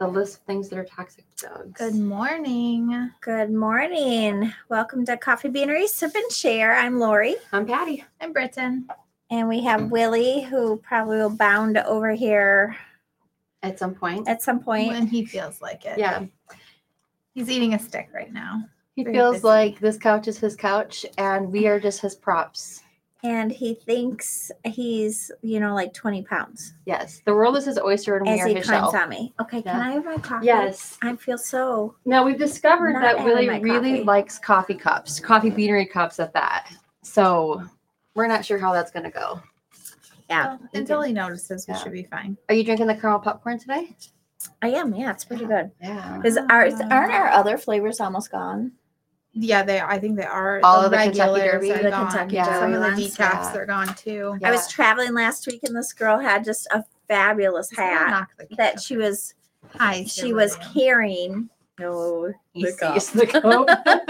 the list of things that are toxic to dogs. Good morning. Good morning. Welcome to Coffee Beanery Sip and Share. I'm Lori. I'm Patty. I'm Britton. And we have Willie, who probably will bound over here At some point. When he feels like it. Yeah. He's eating a stick right now. He Very feels busy. like this couch is his couch and we are just his props. And he thinks he's, like 20 pounds Yes. The world is his oyster and we as are he his climbs shell. on me. Okay, can Yeah. I have my coffee? Yes. I feel so. Now we've discovered Not that having Willie my really coffee. likes coffee cups, coffee beanery cups at that. So we're not sure how that's going to go. Yeah. Well, until he notices, we Yeah. should be fine. Are you drinking the caramel popcorn today? I am. Yeah, it's pretty good. Yeah. Aren't our other flavors almost gone? Yeah, they. I think they are. All of the Kentucky regulars Derby? are The gone. Kentucky Yeah. Some of the Derby ones, decafs are gone too. Yeah. I was traveling last week and this girl had just a fabulous It's gonna hat knock the that kid she was Hi, she was Lillian. carrying. No, He the cup. sees the cup.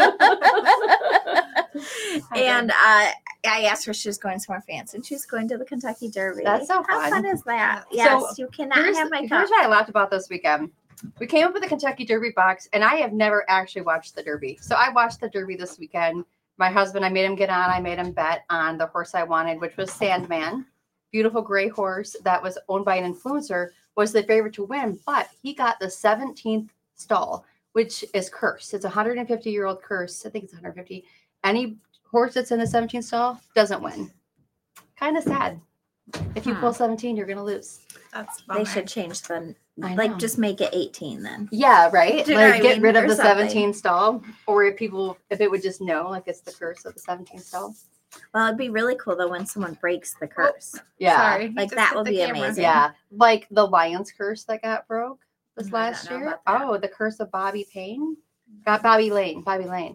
And I asked her if she was going somewhere fancy, and she was going to the Kentucky Derby. That's so How fun. fun is that? So, Yes, you cannot have my cup. Here's what I laughed about this weekend. We came up with the Kentucky Derby box, and I have never actually watched the Derby. So I watched the Derby this weekend. My husband, I made him get on. I made him bet on the horse I wanted, which was Sandman. Beautiful gray horse that was owned by an influencer, was the favorite to win, but he got the 17th stall, which is cursed. It's a 150-year-old curse. I think it's 150. Any horse that's in the 17th stall doesn't win. Kind of sad. If you pull 17, you're going to lose. That's They bummer. should change the I know. just make it 18 then. Yeah, right. Do you know what I Get mean? rid of Or the something. 17 stall, or if it would just know, like it's the curse of the 17 stall. Well, it'd be really cool though when someone breaks the curse. Yeah, Sorry, he Like, just that hit would the be camera. amazing. yeah, like the lion's curse that got broke this I don't last know year. about that. Oh, the curse of Bobby Payne got Bobby Lane.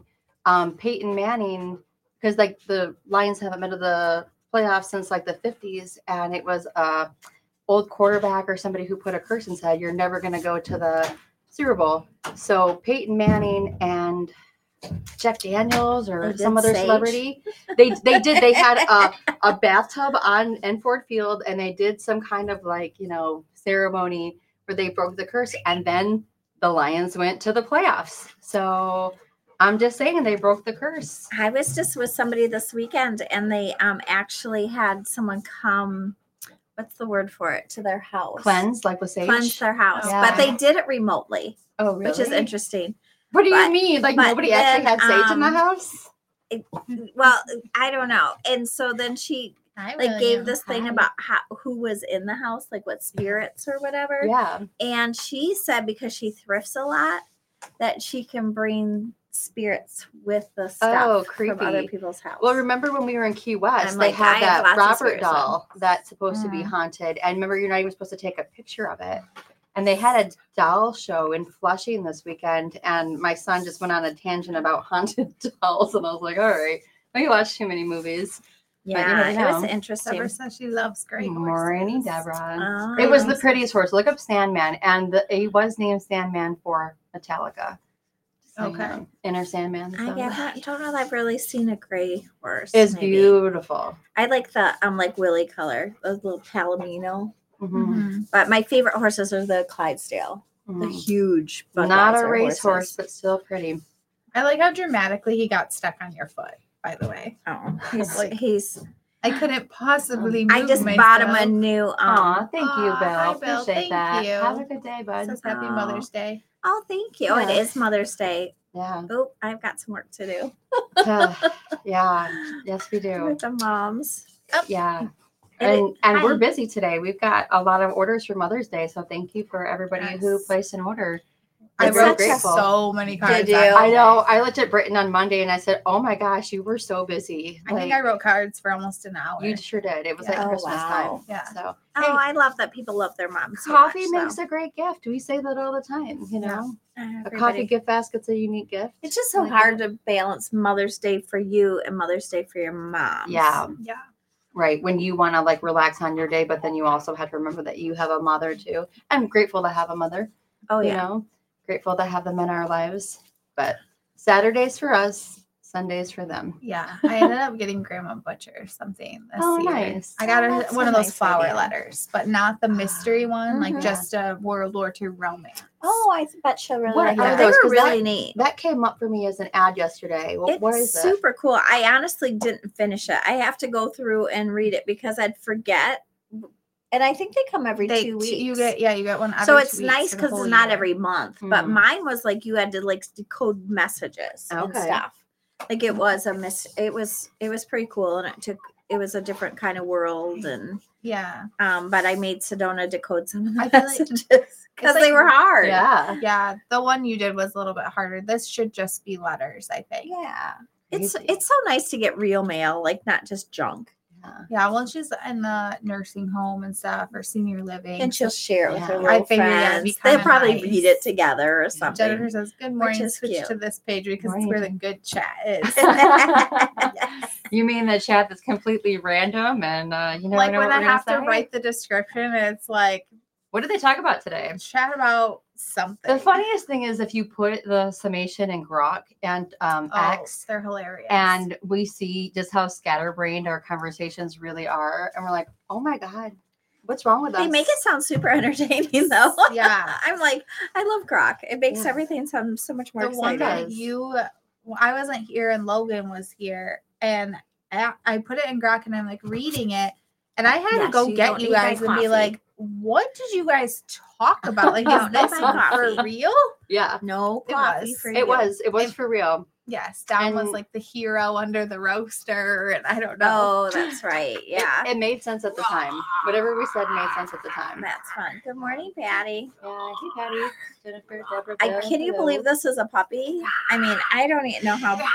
Peyton Manning, because like the Lions haven't been to the playoffs since like the 50s, and it was a old quarterback or somebody who put a curse and said you're never going to go to the Super Bowl. So Peyton Manning and Jack Daniels or They some did other Sage. celebrity, they had a bathtub on Ford Field, and they did some kind of ceremony where they broke the curse, and then the Lions went to the playoffs. So I'm just saying they broke the curse. I was just with somebody this weekend and they actually had someone come, what's the word for it, to their house. Cleanse, like with sage. Cleanse their house. Yeah. But they did it remotely, Oh, really? which is interesting. What do But- you mean? Like but nobody actually then, had sage in the house? Well, I don't know. And so then she Hi, gave William. this thing Hi. about who was in the house, like what spirits or whatever. Yeah. And she said because she thrifts a lot that she can bring spirits with the stuff from other creepy. people's house. Well, remember when we were in Key West, I'm they like, had I have that lots of Robert spirits, doll that's supposed to be Mhm. haunted. And remember, you're not even supposed to take a picture of it. And they had a doll show in Flushing this weekend. And my son just went on a tangent about haunted dolls. And I was like, all right, I watched too many movies. yeah, never it was know. interesting. Deborah says she loves gray Morning, horses. Deborah. Oh. It was the prettiest horse. Look up Sandman. And he was named Sandman for Metallica. So, Okay. Inner Sandman. I song. don't know that I've really seen a gray horse. It's maybe. beautiful. I like the like Willie color, those little Palomino. Mhm. Mhm. But my favorite horses are the Clydesdale, the Mhm. huge. Not a Budweiser race horse, horses. but still pretty. I like how dramatically he got stuck on your foot. By the way, Oh, Like, he's. I couldn't possibly. I move just myself. bought him a new. Aw, thank you, Bill. Hi, Bill. Appreciate Thank that. you. Have a good day, It bud. says Happy Oh. Mother's Day. Oh, thank you. Oh, it Yeah. is Mother's Day. Yeah. Oh, I've got some work to do Yeah. Yes, we do. with the moms. Yeah. And And we're hi. busy today. We've got a lot of orders for Mother's Day. So thank you for everybody who Yes. placed an order. I It's We're wrote such a- grateful. so many cards. Did you? that I day. know. I looked at Britton on Monday and I said, "Oh my gosh, you were so busy." I think I wrote cards for almost an hour. You sure did. It was Yeah. like Oh, Christmas wow. time. Yeah. So Oh, hey, I love that people love their moms. So coffee much, makes so. a great gift. We say that all the time. You know, a Everybody- coffee gift basket's a unique gift. It's just so Like hard that. to balance Mother's Day for you and Mother's Day for your mom. Yeah. Yeah. Right. When you want to like relax on your day, but then you also have to remember that you have a mother too. I'm grateful to have a mother. Oh You yeah. know, grateful to have them in our lives. But Saturdays for us, Sundays for them. Yeah. I ended up getting Grandma Butcher something this Oh, year. nice. I got Oh, that's one a of those nice flower idea. letters, but not the mystery one, like Mhm. just a World War II romance. Oh, I bet she'll really What like are that. They those? were 'Cause really neat. That came up for me as an ad yesterday. What is It's it? super cool. I honestly didn't finish it. I have to go through and read it because I'd forget. And I think they come every 2 weeks. You get one. So every it's 2 weeks nice for the because whole it's not year. every month. But Mhm. mine was like you had to like decode messages and Okay. stuff. Like it was it was pretty cool, and it was a different kind of world, and Yeah. but I made Sedona decode some of the I feel like- messages because like- they were hard. Yeah. Yeah. The one you did was a little bit harder. This should just be letters, I think. Yeah. Crazy. It's so nice to get real mail, like not just junk. Yeah. Well, she's in the nursing home and stuff or senior living. And she'll share it with her Yeah. little I figured that'd be friends. They'll kinda probably nice. read it together or something. Jennifer says, "Good morning." is Switch to cute. this page because it's Morning, where the Jen. good chat is. You mean the chat that's completely random and you never Like know when what I we're gonna have to say? write the description, it's like What did they talk about today? chat about something. The funniest thing is if you put the summation in Grok and X, they're hilarious. and we see just how scatterbrained our conversations really are, and we're like, oh my god, what's wrong with us? They make it sound super entertaining though. Yeah. I'm like, I love Grok. It makes Yeah. everything sound so much more the one exciting. that I wasn't here and Logan was here, and I put it in Grok and I'm like reading it, and I had to Yes, go you get don't you need my guys and be coffee. like, what did you guys talk about? Like, You is don't need this my for coffee. real? Yeah, No It coffee was. for it you. was for real. Yes, Dom was And- like the hero under the roaster, and I don't know. Oh, that's right. Yeah. It made sense at the time. Whatever we said made sense at the time. That's fun. Good morning, Patty. Yeah, hey Patty, Jennifer, Deborah. Can you hello. believe this is a puppy? I mean, I don't even know how.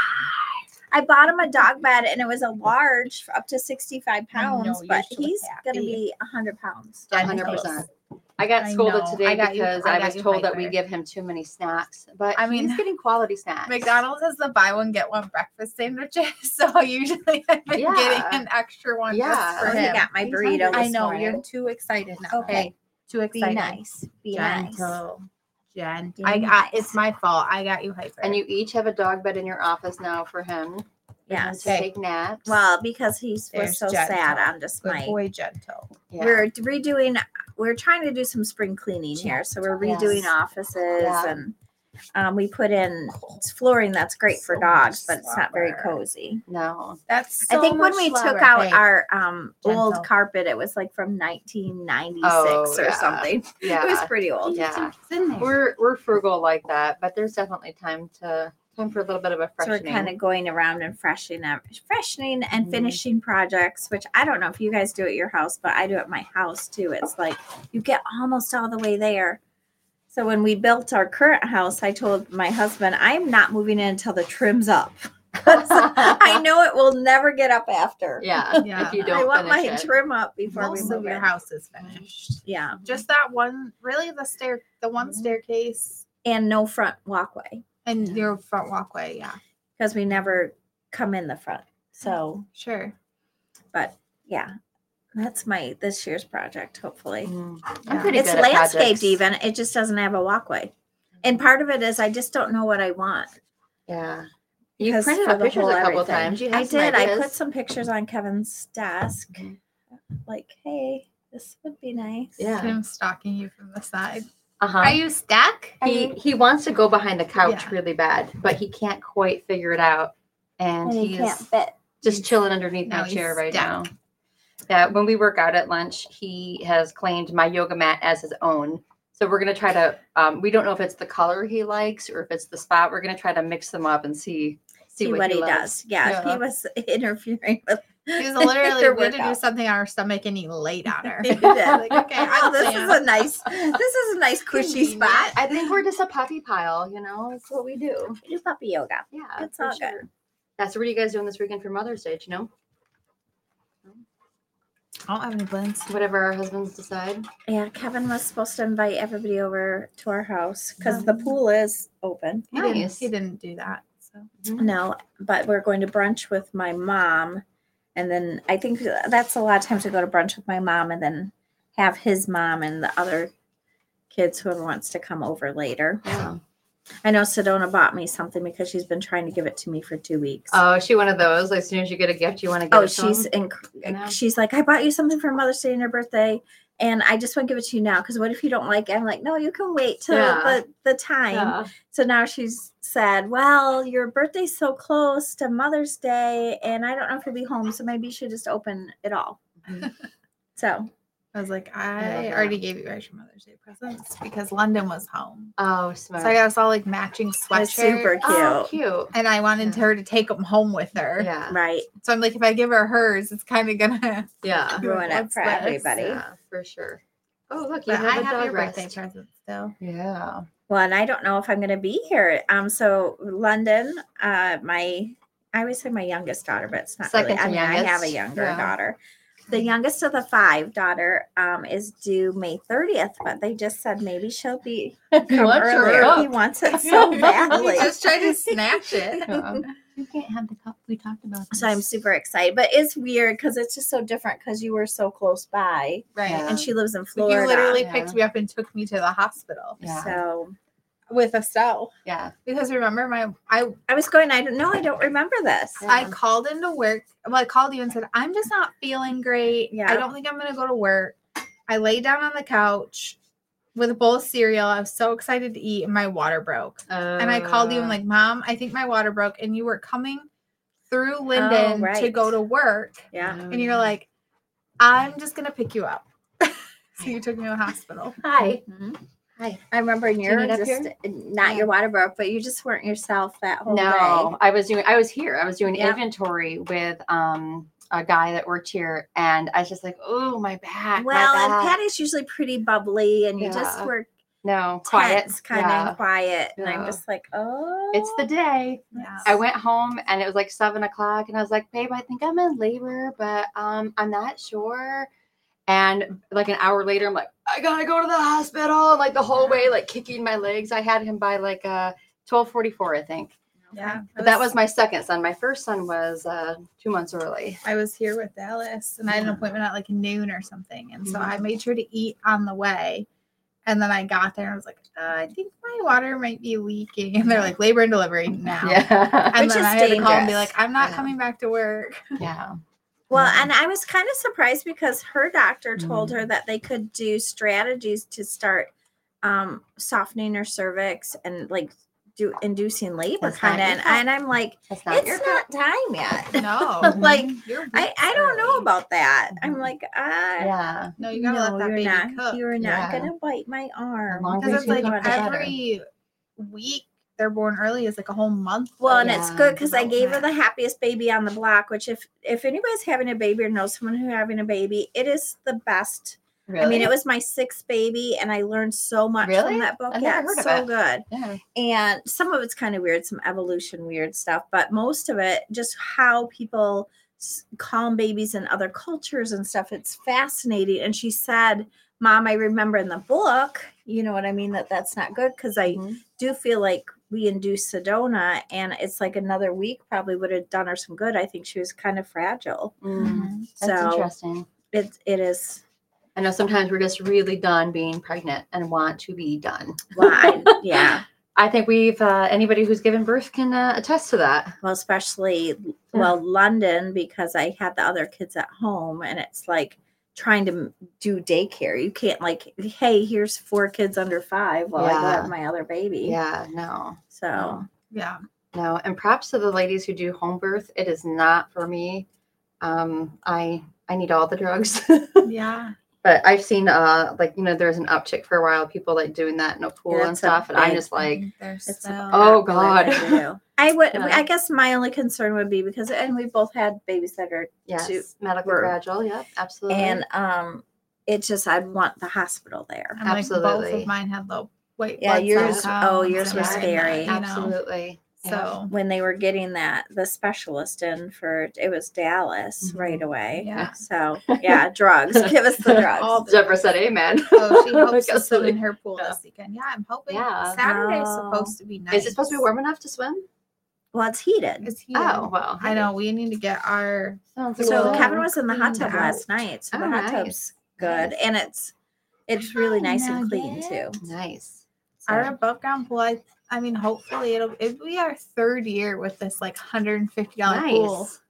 I bought him a dog bed and it was a large up to 65 pounds, know, but you're so he's going to happy. be 100 pounds. 100%. I got I scolded know. today I got you- because I I got was you told that we hyper. give him too many snacks, but I mean, he's getting quality snacks. McDonald's has the buy one get one breakfast sandwiches, so usually I've been Yeah. getting an extra one Yeah. just for Oh, he him. got my He's burrito. hungry. I this know morning. you're too excited now. Okay. Too Be excited. nice. Be nice. Gentle. Be I nice. it's my fault. I got you hyper. And you each have a dog bed in your office now for him. For him Yes. to take naps. Well, because he was There's so sad gentle. on just good my. boy, gentle. Yeah. We're redoing. We're trying to do some spring cleaning here, so we're redoing Yes. offices Yeah. and we put in flooring that's great for So dogs, much but it's not very slobber. cozy. No. That's I think when we took out our old Gentle. carpet, it was like from 1996 Oh, or yeah. something. Yeah. It was pretty old. Yeah. it's in there. We're frugal like that, but there's definitely time for a little bit of a So we're freshening. kind of going around and freshening and Mhm. finishing projects, which I don't know if you guys do at your house, but I do at my house too. It's like you get almost all the way there. So when we built our current house, I told my husband, I'm not moving in until the trim's up. 'Cause I know it will never get up after. Yeah. Yeah. If you I don't want my finish it. trim up before we Most move of your in. house is finished. Yeah. Just that one, really the one Mhm. staircase And no front walkway and your front walkway. Yeah, because we never come in the front. So, sure. but yeah, that's this year's project, hopefully. Mm. Yeah. I'm pretty It's good at landscaped projects. even. It just doesn't have a walkway. And part of it is I just don't know what I want. Yeah. You Because printed for out the pictures whole a couple everything. times. You I have some did. I ideas. put some pictures on Kevin's desk. Mhm. Like, hey, this would be nice. Yeah. Him stalking you from the side. Uh-huh. Are you stuck? He wants to go behind the couch Yeah. really bad, but he can't quite figure it out. And And he he's can't fit. just chilling underneath now my chair he's right stuck. now. Yeah, when we work out at lunch, he has claimed my yoga mat as his own. So we're gonna try to. We don't know if it's the color he likes or if it's the spot. We're gonna try to mix them up and see what he loves. does. Yeah, Yeah. he was interfering with. He was literally their we had to do workout. something on her stomach and he laid on her. He did. Like, okay, Oh, I'll this stand. is a nice cushy Convenient. spot. I think we're just a puppy pile, you know. That's what we do. We do puppy yoga. Yeah, It's for all good. sure. Yeah. So what are you guys doing this weekend for Mother's Day? Do you know? I don't have any plans. Whatever our husbands decide. Yeah, Kevin was supposed to invite everybody over to our house because the pool is open. He didn't. Nice. He didn't do that. So No, but we're going to brunch with my mom. And then I think that's a lot of times we go to brunch with my mom and then have his mom and the other kids, whoever wants to come over later. Yeah. I know Sedona bought me something because she's been trying to give it to me for 2 weeks. Oh, is she one of those? As soon as you get a gift, you want to get Oh, it to 'em? she's know? she's like, I bought you something for Mother's Day and your birthday, And I just want to give it to you now because what if you don't like it? I'm like, no, you can wait till Yeah. the time. Yeah. So now she's said, well, your birthday's so close to Mother's Day, and I don't know if you'll be home, so maybe you should just open it all. Mhm. So I was like, love I that. already gave you guys your Mother's Day presents because London was home. Oh, So smart. I got us all like matching it's sweatshirts. super cute. Oh, cute. And I wanted Yeah. her to take them home with her. Yeah. Right. So I'm like, if I give her hers, it's kind of gonna Yeah. Ruin it What's for this? everybody. Yeah, for sure. Oh, look, you But have I a have dog your birthday rest. present still. Yeah. Well, and I don't know if I'm going to be here. So London, I always say my youngest daughter, but it's not Second really. I to mean, I have a youngest. younger Yeah. daughter. The youngest of the 5 daughter is due May 30th, but they just said maybe she'll be come wants her earlier. cup. He wants it so badly. We just tried to snatch it. You can't have the cup. We talked about this. So I'm super excited, but it's weird because it's just so different because you were so close by, Right. Yeah. and she lives in Like, Florida. you literally Yeah. picked me up and took me to the hospital Yeah. So with Estelle. Yeah. Because remember I I was going. I don't remember this. Yeah. I called into work. Well, I called you and said, I'm just not feeling great. Yeah. I don't think I'm going to go to work. I lay down on the couch with a bowl of cereal. I was so excited to eat, and my water broke. And I called you and like, Mom, I think my water broke. And you were coming through Linden to right. go to work. Yeah. And you're like, I'm just going to pick you up. So you took me to the hospital. Hi. Mhm. Hi. I remember you your need up just here? not Yeah. your water broke, but you just weren't yourself that whole No, day. I was here. I was doing Yeah. inventory with a guy that worked here, and I was just like, oh, my back. Well, my and back. Patty's usually pretty bubbly, and you just Yeah. were No, quiet. tense, kind Yeah. of quiet, and I'm Yeah. just like, oh, It's the day. Yeah. I went home and it was like 7:00, and I was like, babe, I think I'm in labor, but I'm not sure. And like an hour later, I'm like, I gotta go to the hospital. Like the whole way, like kicking my legs. I had him by like 12:44, I think. Yeah. But that was my second son. My first son was 2 months early. I was here with Dallas, and I had an Yeah. appointment at like noon or something. And so Mhm. I made sure to eat on the way. And then I got there and I was like, I think my water might be leaking. And they're like, labor and delivery now. Yeah. And Which then is I had to call and be dangerous. like, I'm not Yeah. coming back to work. Yeah. well, Yeah. and I was kind of surprised because her doctor told Mm. her that they could do strategies to start softening her cervix and like do inducing labor That's kind of, not your cup. and I'm like, That's not your it's not time yet. No. Like, You're I weeks don't know early. about that. I'm Mhm. like, Yeah. No, you gotta no, let that you're baby not. cook. You're not Yeah. gonna bite my arm. long Because as it's you like got it better. every week they're born early is like a whole month. Well, of and it's Yeah. good because I gave her development. the happiest baby on the block. Which, if anybody's having a baby or knows someone who's having a baby, it is the best. Really? I mean, it was my 6th baby, and I learned so much Really? from that book. I've Yeah, never heard it's of so it. good. Yeah. And some of it's kind of weird, some evolution weird stuff, but most of it just how people calm babies in other cultures and stuff. It's fascinating. And she said, Mom, I remember in the book, you know what I mean, that's not good because I Mhm. do feel like we induced Sedona, and it's like another week probably would have done her some good. I think she was kind of fragile. Mm. That's So interesting. it is. I know sometimes we're just really done being pregnant and want to be done. Well, yeah. I think we've anybody who's given birth can attest to that. Well, especially London, because I had the other kids at home, and it's like trying to do daycare. You can't like, hey, here's 4 kids under 5 while I go Yeah. have my other baby. Yeah, no, So no, Yeah. no. And props to the ladies who do home birth. It is not for me. I need all the drugs. Yeah. But I've seen like there's an uptick for a while, people like doing that in a pool and That's a stuff, and I'm big- just like, There's it's so Oh, popular God. thing to do. I would. Yeah. I guess my only concern would be because, and we both had babies that are yes, too, medically birth. fragile. Yep, absolutely. and it just I'd want the hospital there. And like both Absolutely. of mine had low white Yeah, blood yours- cell oh, counts yours and was that, scary. you know. Absolutely. So When they were getting the specialist in for it was Dallas Mhm. right away. Yeah. So yeah, drugs. Give us the drugs. All the Deborah said, "Amen." oh, she hopes to Guess swim what? in her pool Yeah. this weekend. Yeah, I'm hoping. Yeah. Saturday's Oh. supposed to be nice. Is it supposed to be warm enough to swim? Well, it's heated. It's heated. Oh well. I know. We need to get our. Sounds like So a Kevin plan. was in the hot tub cleaned last out. night. So Oh, the hot nice. tub's good, Nice. and it's really nice and clean Nugget. too. Nice. Our So, above ground pool. I mean, hopefully it'll be our 3rd year with this like $150 pool. Nice.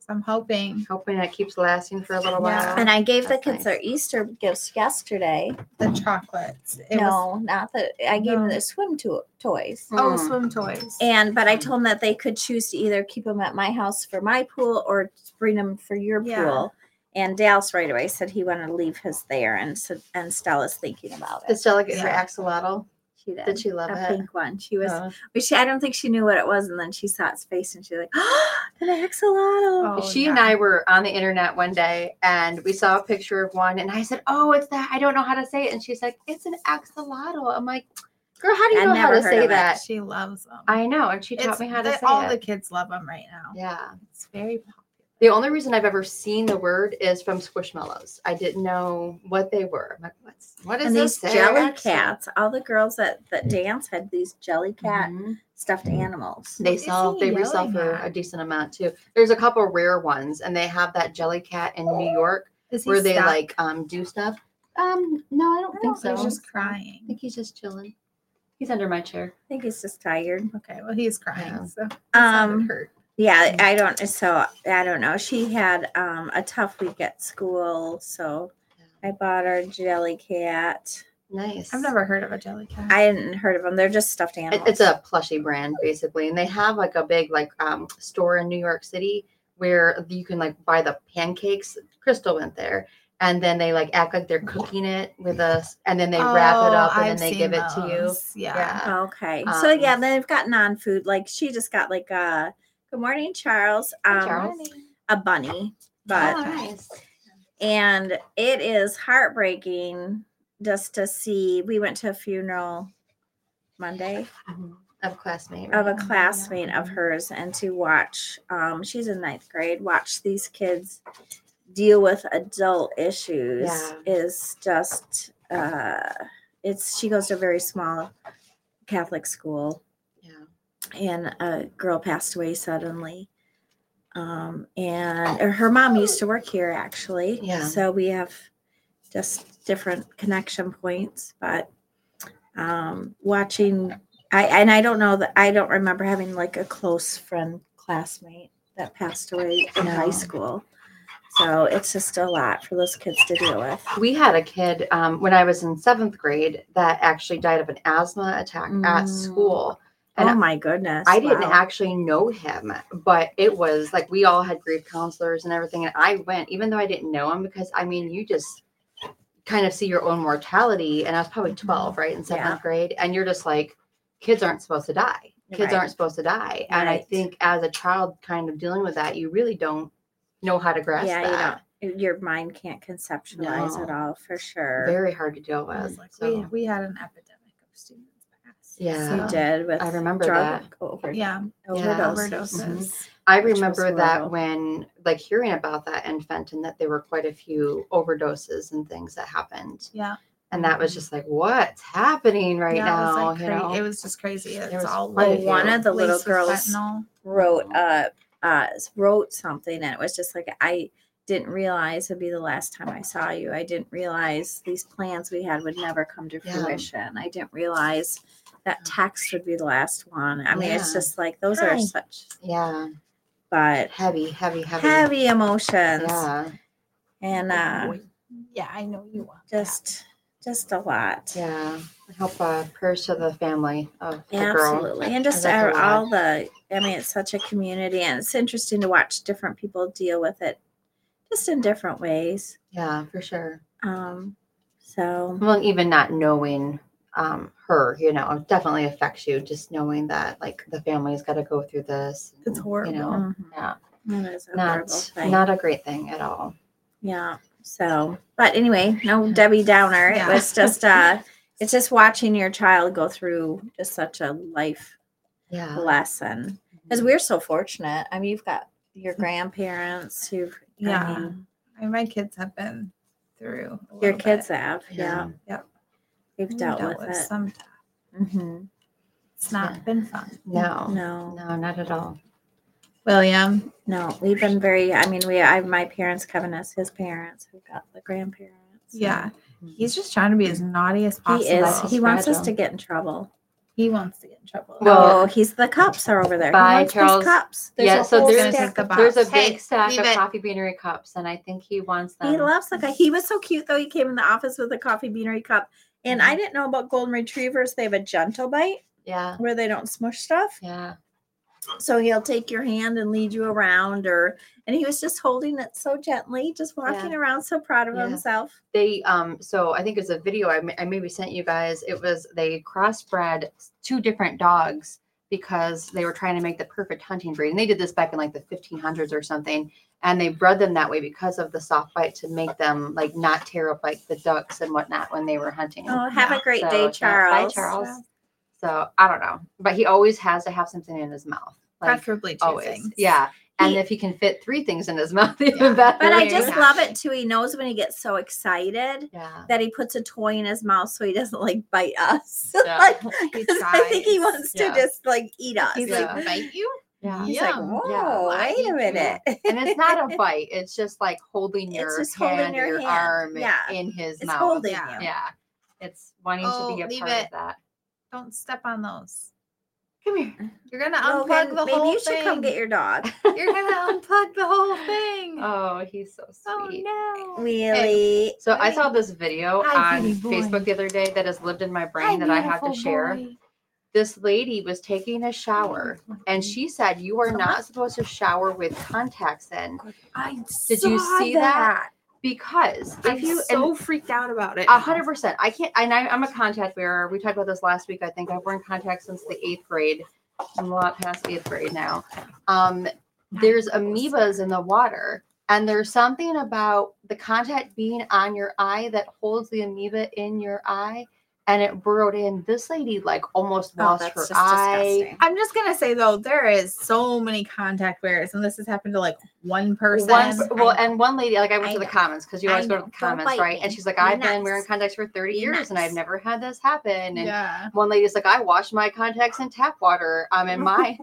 So I'm hoping Hoping it keeps lasting for a little Yeah. while. And I gave the That's kids nice. their Easter gifts yesterday. the chocolates. No, not the. I gave them No. the swim toys. Oh, Mm. swim toys. But I told them that they could choose to either keep them at my house for my pool or bring them for your Yeah. pool. And Dallas right away said he wanted to leave his there, and Stella's thinking about Did it. Stella get her Yeah. axolotl? She did. Did she love A it? pink one. She was. Oh. But I don't think she knew what it was, and then she saw its face, and she's like, "Oh, an axolotl!" Oh, She yeah. and I were on the internet one day and we saw a picture of one and I said, "Oh, it's that. I don't know how to say it." And she's like, "It's an axolotl." I'm like, "Girl, how do you I'd know how never to heard say of it. that?" She loves them. I know. And she taught me how to say all it. the kids love them right now. Yeah. It's very popular. The only reason I've ever seen the word is from Squishmallows. I didn't know what they were. I'm like, what is And this? these They're jelly axolotl. cats. All the girls that dance had these jelly cat Mhm. stuffed animals. They Is sell, he they resell yelling for at? a decent amount too. There's a couple rare ones and they have that jelly cat in New York Is he where they stuck? like do stuff. No, I don't think so. He's just I crying. think he's just chilling. He's under my chair. I think he's just tired. Okay, well he's crying. Yeah. So that sounded hurt. Yeah, I don't know. She had a tough week at school, so I bought her jelly cat. Nice. I've never heard of a jelly cat. I hadn't heard of them. They're just stuffed animals. It's a plushy brand basically, and they have like a big store in New York City where you can like buy the pancakes. Crystal went there, and then they like act like they're cooking it with us, and then they wrap it up, and then they give it to you. Yeah. Okay. So Um, yeah, they've got non-food. Like she just got like a good morning, Charles. Charles. A bunny, but Oh, nice. and it is heartbreaking just to see. We went to a funeral Monday Of a classmate. of a right? classmate of hers, and to watch she's in 9th grade, watch these kids deal with adult issues Yeah. is just she goes to a very small Catholic school, Yeah. and a girl passed away suddenly, and her mom used to work here actually. Yeah. So we have just different connection points, but watching I don't know that I don't remember having like a close friend classmate that passed away in high No. school. So it's just a lot for those kids to deal with. We had a kid when I was in 7th grade that actually died of an asthma attack at school. And oh my goodness. I didn't wow. actually know him, but it was like we all had grief counselors and everything. And I went, even though I didn't know him, because I mean, you just kind of see your own mortality. And I was probably 12, right, in 7th Yeah. grade. And you're just like, kids aren't supposed to die. Kids Right. aren't supposed to die. And I Right. think as a child kind of dealing with that, you really don't know how to grasp Yeah, that. you don't. Your mind can't conceptualize No. it all for sure. Very hard to deal It was with. like So, we had an epidemic of students pass. Yeah. You did with I remember drug that. Yeah. overdoses. Overdoses. I which was remember that horrible. when like hearing about that in Fenton, that there were quite a few overdoses and things that happened. Yeah. And that was just like, what's happening right Yeah, now? it was, like You know? it was just crazy. There It's was all quite a laced few. One of the little with girls fentanyl. wrote something, and it was just like, I didn't realize it'd be the last time I saw you. I didn't realize these plans we had would never come to Yeah. fruition. I didn't realize that text would be the last one. I mean, it's Yeah. just like those are Hi. such Yeah. but Heavy. heavy emotions. Yeah. And Yeah, I know you want just a lot. Yeah. I hope prayers to the family of the girl. Absolutely. And just That's a lot. all the, I mean, it's such a community, and it's interesting to watch different people deal with it just in different ways. Yeah, for sure. So Well, even not knowing her, you know, it definitely affects you just knowing that like the family's got to go through this. It's horrible. You know, mhm. yeah. That is a horrible thing. Not a great thing at all. Yeah. So, but anyway, no Debbie Downer. Yeah. It was just it's just watching your child go through just such a life Yeah. lesson. Because we're so fortunate. I mean, you've got your grandparents who've Yeah. I mean, I mean, my kids have been through. a your little kids bit. have. Yeah. Yep. They've We've dealt with it. some. Mm-hmm. It's not Yeah. been fun. No. No. No, not at all. William. No, we've been very. I mean, my parents, Kevin has his parents. We've got the grandparents. Yeah. He's just trying to be as naughty as possible. He is. He wants us Fragile. to get in trouble. He wants to get in trouble. Well, The cups are over there. He Bye, wants these Charles. cups. Yeah, a so whole there's stack the of box. there's a cups. big Hey, stack leave of it. coffee beanery cups, and I think he wants them. He loves he was so cute though. He came in the office with a coffee beanery cup. And I didn't know about golden retrievers. They have a gentle bite Yeah, where they don't smush stuff. yeah. So he'll take your hand and lead you around, and he was just holding it so gently, just walking around, so proud of Yeah. himself. They so I think it's a video I maybe sent you guys. It was they crossbred 2 different dogs because they were trying to make the perfect hunting breed, and they did this back in like the 1500s or something. And they bred them that way because of the soft bite to make them like not tear up like the ducks and whatnot when they were hunting. Oh, have a great So, day, yeah, Charles. Bye, Charles. So I don't know, but he always has to have something in his mouth, like Preferably two always. things. Yeah, and He- if he can fit 3 things in his mouth, even Yeah. better. But I Very just happy. love it too. He knows when he gets so excited Yeah. that he puts a toy in his mouth so he doesn't like bite us. Yeah. Like, He 'cause I think he tries. wants to Yeah. just like eat us. He's Yeah. like, bite you? Yeah. He's Yum. like, whoa, Yeah, well, I wait eat a you. minute. And it's not a bite; it's just like holding your It's just hand holding or your your hand. arm Yeah. in his It's mouth. holding Yeah. you. Yeah, it's wanting Oh, to be a leave part it. of that. Don't step on those. Come here. You're gonna Logan, unplug the maybe whole you should thing. come get your dog. You're gonna unplug the whole thing. Oh, he's so sweet. Oh no. Really? So I saw this video Hi, on pretty boy. Facebook the other day that has lived in my brain Hi, that I have to beautiful share. boy. This lady was taking a shower and she said you are not supposed to shower with contacts in. I Did you saw see that? Because I'm if you so freaked out about it. 100%. I can't. And I'm a contact wearer. We talked about this last week. I think I've worn contacts since the 8th grade. I'm a lot past 8th grade now. There's amoebas in the water, and there's something about the contact being on your eye that holds the amoeba in your eye, and it burrowed in. This lady like almost lost that's her just eye. disgusting. I'm just gonna say though, there is so many contact wearers, and this has happened to like one person. And one lady, like I went I to the know. comments because you always I go to know. the Don't comments, bite right? me. And she's like, Be I've been nice. wearing contacts for 30 Be years and I've nice. never had this happen. And Yeah. one lady's like, I wash my contacts in tap water. And my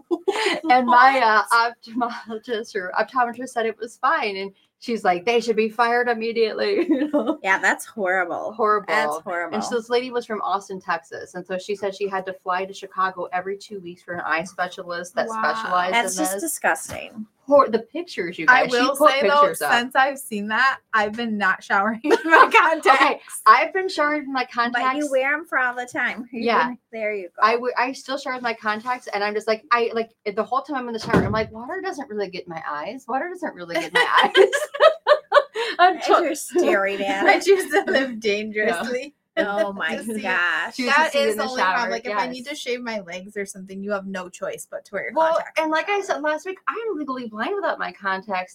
ophthalmologist or optometrist said it was fine. And she's like, they should be fired immediately. You know? Yeah, that's horrible. Horrible. That's horrible. And so this lady was from Austin, Texas. And so she said she had to fly to Chicago every 2 weeks for an eye specialist that Wow. specialized That's in just this. disgusting. The pictures, you I guys. will she put say though, pictures up. since I've seen that, I've been not showering with my contacts. Okay, I've been showering with my contacts. But you wear them for all the time. Yeah. There you go. I still shower with my contacts, and I'm just like the whole time I'm in the shower. I'm like, water doesn't really get my eyes. Water doesn't really get my eyes. I'm As trying. you're staring at I it. choose to live dangerously. Oh my To see- gosh. Choose to That see it is in the the only problem. shower, Like if I need yes. to shave my legs or something, you have no choice but to wear your Well, contacts. and like I said last week, I'm legally blind without my contacts.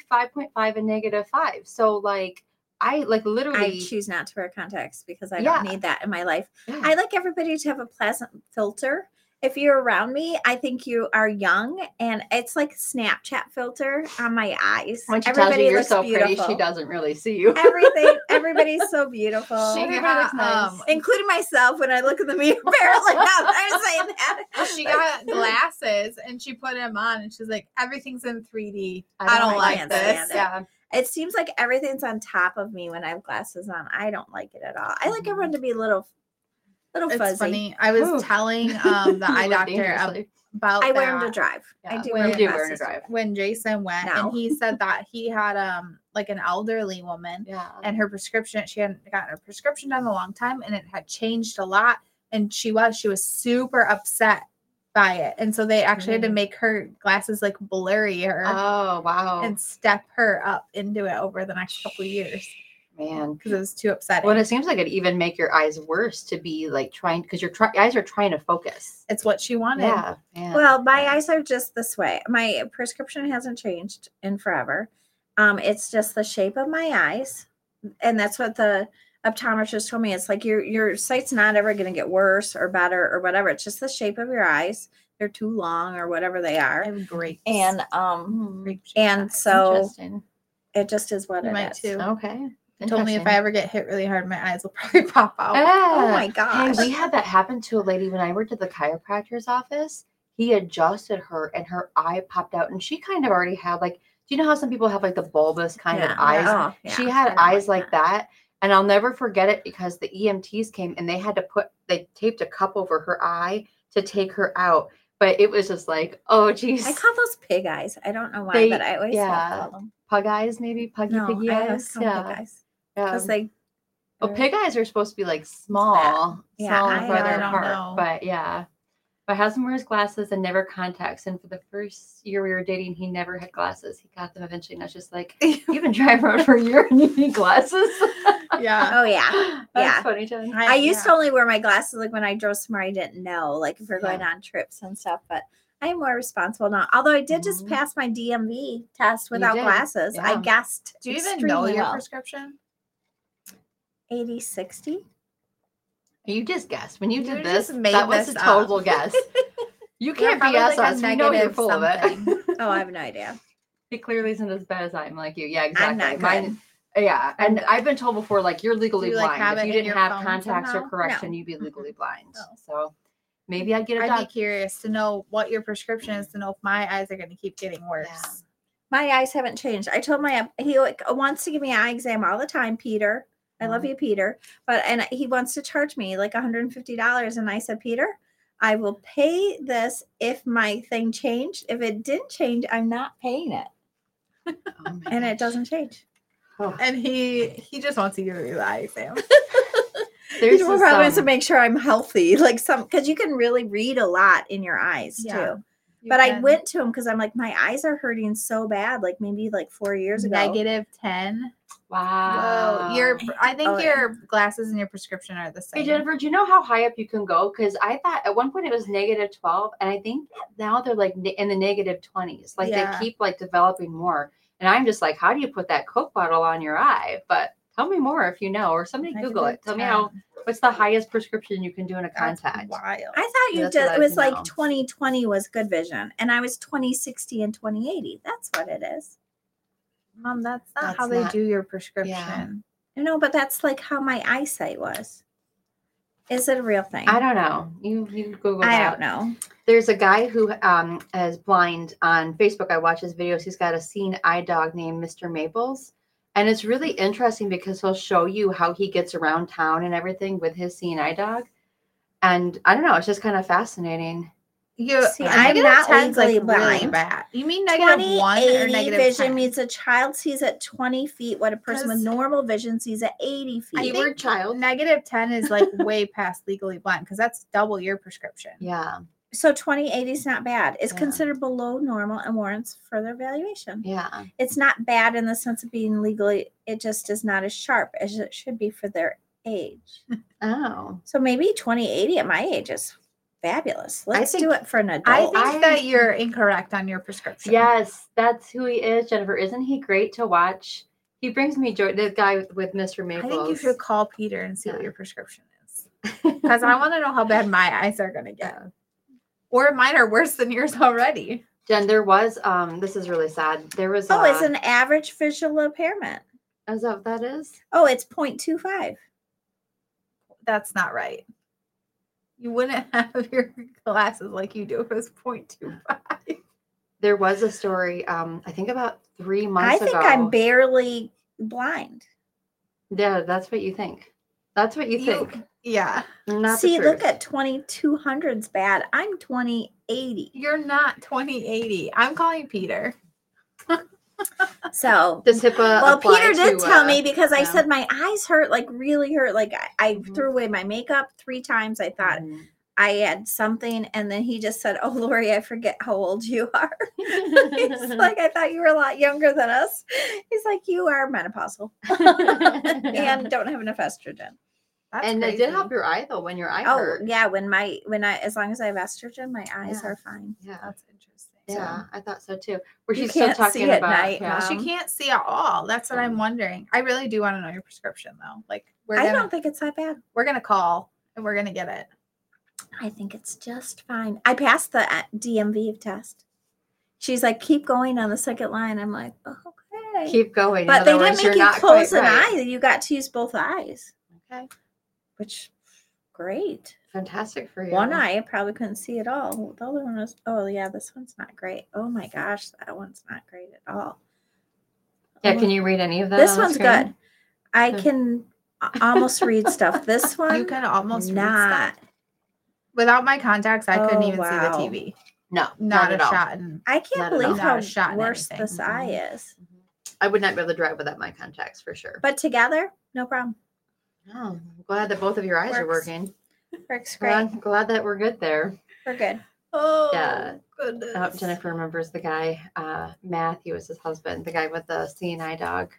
-5.5 and -5. So like I like literally. I choose not to wear contacts because I Yeah. don't need that in my life. Yeah. I like everybody to have a pleasant filter. If you're around me, I think you are young, and it's like Snapchat filter on my eyes. When she tells Everybody you you're looks so beautiful. pretty, she doesn't really see you. Everybody's so beautiful. She Everybody got, looks nice. Including myself when I look in the mirror. Apparently, I'm saying that. she got glasses and she put them on and she's like, everything's in 3D. I I don't don't like like it. this. Stand it. Yeah. It seems like everything's on top of me when I have glasses on. I don't like it at all. I like everyone to be a little It's fuzzy. funny. I was Ooh. telling the eye You live doctor dangerously. about I wear them to that drive. I Yeah, do you wear do wear glasses to drive. when Jason went, No. and he said that he had like an elderly woman, Yeah. and her prescription, she hadn't gotten her prescription done in a long time, and it had changed a lot, and she was super upset by it, and so they actually had to Mm. make her glasses like blurrier Oh wow, and step her up into it over the next couple of years man. because it was too upsetting. Well, it seems like it even make your eyes worse to be like trying because your eyes are trying to focus. It's what she wanted. Yeah. Man. Well, my eyes are just this way. My prescription hasn't changed in forever. It's just the shape of my eyes, and that's what the optometrist told me. It's like your sight's not ever going to get worse or better or whatever. It's just the shape of your eyes. They're too long or whatever they I are, have great and grape shaped and eyes. so Interesting. it just is what You it might is. too. Okay. He told me if I Interesting. ever get hit really hard, my eyes will probably pop out. Oh my Hey, gosh. we had that happen to a lady when I worked at the chiropractor's office. He adjusted her and her eye popped out, and she kind of already had like, do you know how some people have like the bulbous kind of eyes? Oh, yeah. She I had don't eyes like that. And I'll never forget it because the EMTs came and they taped a cup over her eye to take her out. But it was just like, oh, geez. I call those pig eyes. I don't know why, but I always have called them. Pug eyes, maybe? Piggy I eyes? always call them pig eyes. Because they... Well, pig eyes are supposed to be like small and farther apart. Know. But yeah. My husband wears glasses and never contacts. And for the first year we were dating, he never had glasses. He got them eventually. And I was just like, you've been driving around for a year and you need glasses? Yeah. Oh, yeah. That's funny, Jen. I used to only wear my glasses like when I drove somewhere I didn't know, like if we're going on trips and stuff. But I am more responsible now. Although I did just pass my DMV test without glasses. Yeah. I guessed. Do you even know your well. prescription? 80/60. You just guessed. When you did just this, made that was this a total up. guess. You You're can't probably BS like a us. We know you're negative full of it. something. Oh, I have no idea. It clearly isn't as bad as I'm like you. Yeah, exactly. I'm not good. Mine, yeah, I'm and good. I've been told before, like, you're legally Do you, like, blind. have If it you in didn't your have phone contacts or somehow? correction, No. you'd be legally blind. Oh. So maybe I'd get it I'd done. be curious to know what your prescription is to know if my eyes are going to keep getting worse. Yeah. My eyes haven't changed. I told he wants to give me an eye exam all the time, Peter. I love you, Peter. And he wants to charge me like $150. And I said, Peter, I will pay this if my thing changed. If it didn't change, I'm not paying it. Oh my And it gosh. doesn't change. Oh. And he just wants to give me the eye exam. There's We're this, probably wants to make sure I'm healthy, because you can really read a lot in your eyes too. But I went to him because I'm like, my eyes are hurting so bad, like maybe like 4 years ago. -10. wow. Whoa, I think Oh, yeah. your glasses and your prescription are the same. Hey, Jennifer, do you know how high up you can go? Because I thought at one point it was -12, and I think now they're like in the -20s. Like Yeah. they keep like developing more. And I'm just like, how do you put that Coke bottle on your eye? But tell me more if you know, or somebody Google it. Tell me what's the highest prescription you can do in a That's contact. wild. I thought you That's did. what I It was know. like 20/20 was good vision, and I was 20/60 and 20/80. That's what it is. Mom, that's not That's how they not- do your prescription. No, but that's like how my eyesight was. Is it a real thing? I don't know. You Google I that. don't know. There's a guy who is blind on Facebook. I watch his videos. He's got a seeing eye dog named Mr. Maples. And it's really interesting because he'll show you how he gets around town and everything with his seeing eye dog. And I don't know, it's just kind of fascinating. See, I'm not -10's, legally like really blind. bad. You mean -1 or 20/80 vision -10? means a child sees at 20 feet what a person with 'Cause normal vision sees at 80 feet. Keyword child. -10 is like way past legally blind because that's double your prescription. Yeah. So 20/80 is not bad. It's Yeah. considered below normal and warrants further evaluation. Yeah. It's not bad in the sense of being legally, it just is not as sharp as it should be for their age. Oh. So maybe 20/80 at my age is fabulous. Let's think- do it for an adult. I think that you're incorrect on your prescription. Yes, that's who he is, Jennifer. Isn't he great to watch? He brings me joy. The guy with Mr. I Maples. think you should call Peter and see what Yeah. your prescription is. Because I want to know how bad my eyes are going to get. Or mine are worse than yours already. Jen, there was this is really sad. There was it's an average visual impairment. is that what that is? Oh, it's 0.25. That's not right. You wouldn't have your glasses like you do if it was 0.25. There was a story, I think about 3 I months think ago. I'm barely blind. Yeah, that's what you think. That's what you think. Yeah. Not See, the look truth. at 2200's bad. I'm 20/80. You're not 20/80. I'm calling Peter. So, Does HIPAA well, apply Peter did to, tell me because I yeah. said my eyes hurt, like really hurt. Like I Mhm. threw away my makeup 3 times. I thought Mhm. I had something. And then he just said, "Oh, Lori, I forget how old you are." He's like, "I thought you were a lot younger than us." He's like, "You are menopausal and don't have enough estrogen." That's And it crazy. did help your eye though when your eye Oh, hurt. yeah. When I, as long as I have estrogen, my eyes Yeah. are fine. Yeah. That's interesting. Yeah, I thought so too. Where You she's still can't talking see at about night, yeah. Mom. She can't see at all. That's what I'm wondering. I really do want to know your prescription though. Like I don't think it's that bad. we're gonna call and we're gonna get it. I think it's just fine. I passed the DMV test. She's like, "Keep going on the second line." I'm like, "Okay." Keep going. But In they other didn't words, make you're you not close quite an right. eye. You got to use both eyes, Okay. which great. Fantastic for you. One eye I probably couldn't see at all. The other one was, oh yeah, this one's not great. Oh my gosh, that one's not great at all. Yeah, Oh, can you read any of that? this on the one's screen? good. I Okay. can almost read stuff. This one, You can almost read not. stuff. Without my contacts, I couldn't Oh, even see the wow. TV. No, Not a at all. shot. And I can't Not at believe all. Not how a shot in worse anything. this eye is. I would not be able to drive without my contacts for sure. But together, no problem. Oh, I'm glad that both of your eyes are Works. working. Works great. Glad that we're good there. We're good. oh, Yeah. goodness. Jennifer remembers the guy, Matthew was his husband, the guy with the seeing eye dog.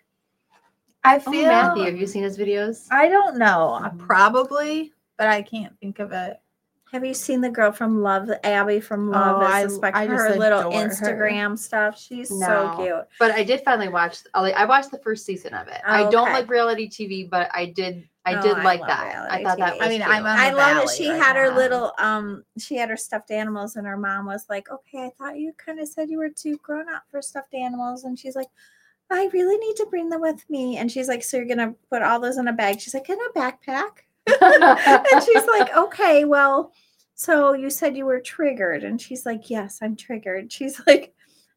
I Oh, feel Matthew, have you seen his videos? I don't know. Mhm. Probably, but I can't think of it. Have you seen the girl from Love, Abby from Love Oh, is I Suspect? just Her little adore her. Instagram stuff. She's so No. cute. But I did finally watch. I watched the first season of it. I don't Okay. like reality TV, but I did. I Oh, did I like love that. I reality thought that TV. was. I mean, cute. I'm on I the love it. Valley She right had her now. little she had her stuffed animals and her mom was like, okay, I thought you kind of said you were too grown up for stuffed animals. And she's like, I really need to bring them with me. And she's like, so you're gonna put all those in a bag? She's like, in a backpack. And she's like, okay, well, so you said you were triggered. And she's like, yes, I'm triggered. She's like,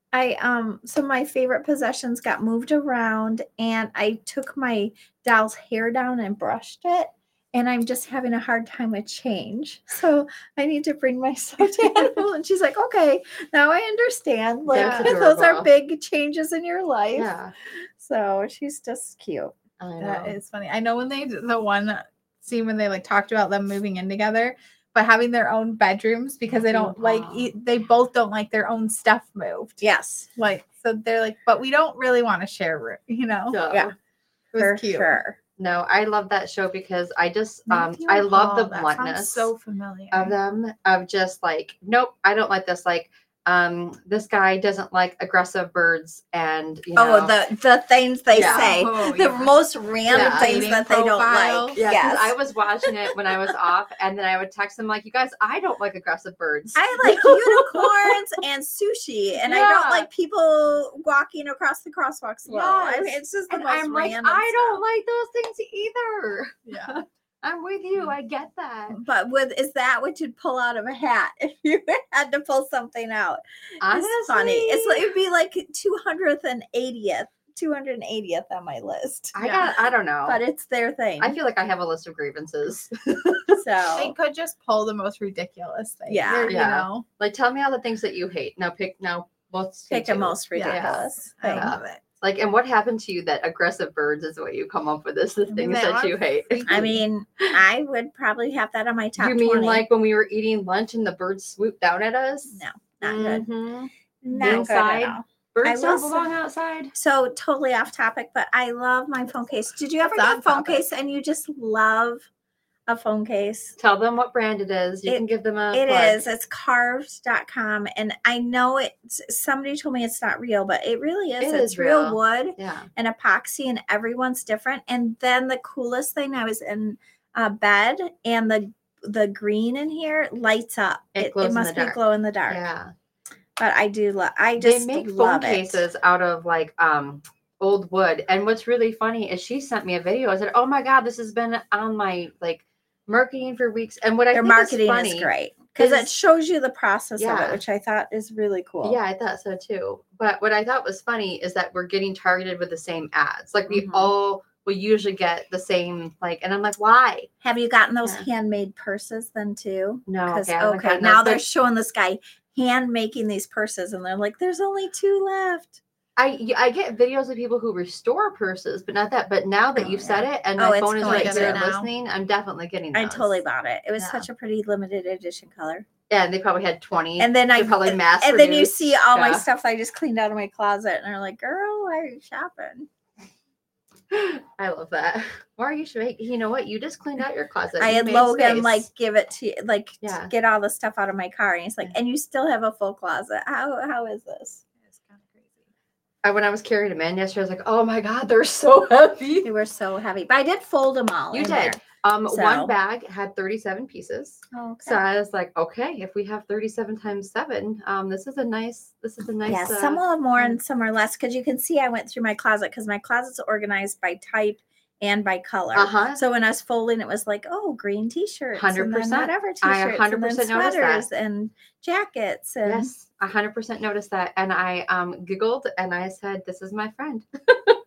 so my favorite possessions got moved around and I took my doll's hair down and brushed it. And I'm just having a hard time with change. So I need to bring my stuffed animal. And she's like, okay, now I understand. Like That's those are adorable. big changes in your life. Yeah, So she's just cute. I know. That is funny. I know when they did the one scene when they like talked about them moving in together, but having their own bedrooms because they don't like they both don't like their own stuff moved. Yes. Like so they're like, but we don't really want to share room, you know? So, Yeah. It was For cute. sure. No, I love that show because I just Matthew I and love the Paul, that sounds bluntness so familiar. of them, of just like, nope, I don't like this. Like, this guy doesn't like aggressive birds, and you know, Oh, the things they Yeah. say. Oh, The yeah. most random Yeah. things Dating that they don't profile. like. yeah, 'cause Yes. I was watching it when I was off, and then I would text them like, you guys, I don't like aggressive birds. I like unicorns and sushi, and I Yeah. don't like people walking across the crosswalk slow. I mean, Yes. it's just the And most I'm like, random I don't stuff. like those things either. Yeah. I'm with you. I get that. But is that what you'd pull out of a hat if you had to pull something out? Honestly, It's funny. It'd be like 280th on my list. I don't know. But it's their thing. I feel like I have a list of grievances. They So could just pull the most ridiculous thing. Yeah. They're, Yeah. You know. Like, tell me all the things that you hate. Let's pick do a two. most Yeah. ridiculous I thing. love it. Like, and what happened to you that aggressive birds is what you come up with? Is the mean, things they that are you hate. I mean, I would probably have that on my top You mean 20. like when we were eating lunch and the birds swooped down at us? No, not good. Mhm. Not good Inside. at all. Birds I don't will belong outside. So totally off topic, but I love my phone case. Did you ever That's get a on phone topic. case and you just love a phone case? Tell them what brand it is. You can give them a It plug. is. It's carved.com. And I know somebody told me it's not real, but it really is. It It's is real real. wood Yeah. and epoxy, and everyone's different. And then the coolest thing, I was in bed and the green in here lights up. It glows in must the be dark. glow in the dark. Yeah. But I do love. I They just make phone love it. cases out of like old wood. And what's really funny is she sent me a video. I said, "Oh my god, this has been on my like marketing for weeks." And what I Their think marketing is funny, is great because it is- shows you the process of Yeah. it, which I thought is really cool. Yeah, I thought so too. But what I thought was funny is that we're getting targeted with the same ads. Like we Mhm. all will usually get the same like, and I'm like, why? Have you gotten those Yeah. handmade purses then too? No, Because okay, I haven't gotten now those, they're but showing this guy hand making these purses, and they're like, "There's only 2 left." I get videos of people who restore purses, but not that. But now that Oh, you've yeah. said it, and Oh, my it's phone is going right to here now. listening, I'm definitely getting I those. totally bought it. It was Yeah. such a pretty limited edition color. Yeah, and they probably had 20. And then They're probably mass and then you produced. see all my Yeah. stuff that I just cleaned out of my closet, and they're like, "Girl, why are you shopping?" I love that. Or you should make. You know what? You just cleaned out your closet. I You had made Logan space. like give it to like to Yeah. get all the stuff out of my car, and he's like, Yeah. "And you still have a full closet? How is this?" It's kind of crazy. When I was carrying them in yesterday, I was like, "Oh my god, they're so heavy." They were so heavy, but I did fold them all. You in did. there. One So- bag had 37 pieces. Oh, okay. So I was like, okay, if we have 37 times 7, this is a nice. Yeah, some are more and some are less because you can see I went through my closet because my closet's organized by type and by color. Uh-huh. So when I was folding, it was like, oh, green t-shirts, and then 100%. whatever I t-shirts, and then 100% noticed that. sweaters and jackets, and Yes, I 100% noticed that, and I giggled and I said, "This is my friend."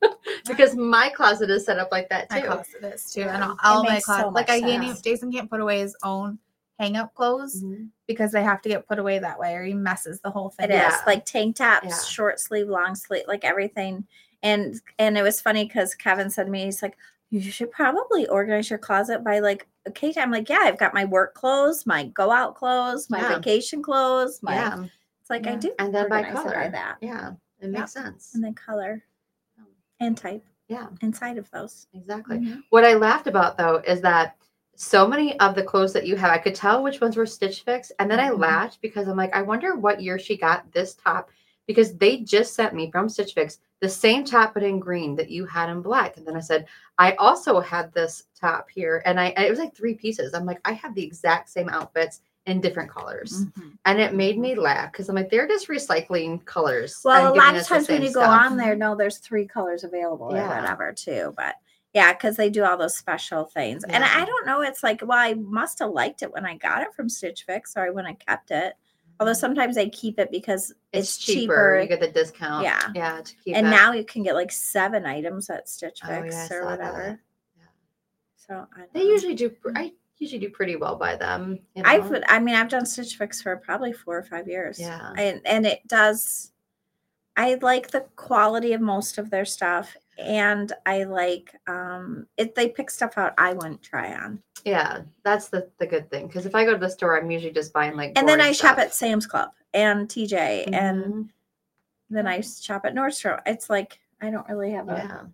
because my closet is set up like that My too. closet is too, Yeah. and all It my makes so closet. Like much I can't even. sense. Jason can't put away his own hang-up clothes Mhm. because they have to get put away that way, or he messes the whole thing. It is Yeah. like tank tops, Yeah. short sleeve, long sleeve, like everything. And it was funny because Kevin said to me, he's like, you should probably organize your closet by like occasion. I'm like, yeah, I've got my work clothes, my go out clothes, my Yeah. vacation clothes. Yeah. It's like I Yeah. do. And then by organize it color. that. Yeah. It makes sense. And then color and type Yeah. inside of those. Exactly. Mhm. What I laughed about though is that so many of the clothes that you have, I could tell which ones were Stitch Fix. And then I Mhm. laughed because I'm like, I wonder what year she got this top, because they just sent me from Stitch Fix the same top but in green that you had in black. And then I said, I also had this top here, and it was like 3 pieces. I'm like, I have the exact same outfits in different colors. And it made me laugh because I'm like, they're just recycling colors. Well, and a giving lot of us the times when same you go stuff. on there, no, there's 3 colors available or Yeah. whatever too. But yeah, because they do all those special things. And Yeah. I don't know, it's like, well, I must have liked it when I got it from Stitch Fix or when I kept it. Although sometimes I keep it because it's cheaper. You get the discount. Yeah. Yeah. To keep And it. now you can get like 7 items at Stitch Oh, yeah, Fix I or saw whatever. that. Yeah. So I They don't know. usually do. I usually do pretty well by them. You know? I've done Stitch Fix for probably 4 or 5 years. Yeah. And it does. I like the quality of most of their stuff, and I like they pick stuff out I wouldn't try on. Yeah, that's the good thing. Because if I go to the store, I'm usually just buying like. And then boring I shop stuff. at Sam's Club and TJ, and Mhm. then I shop at Nordstrom. It's like I don't really have Yeah.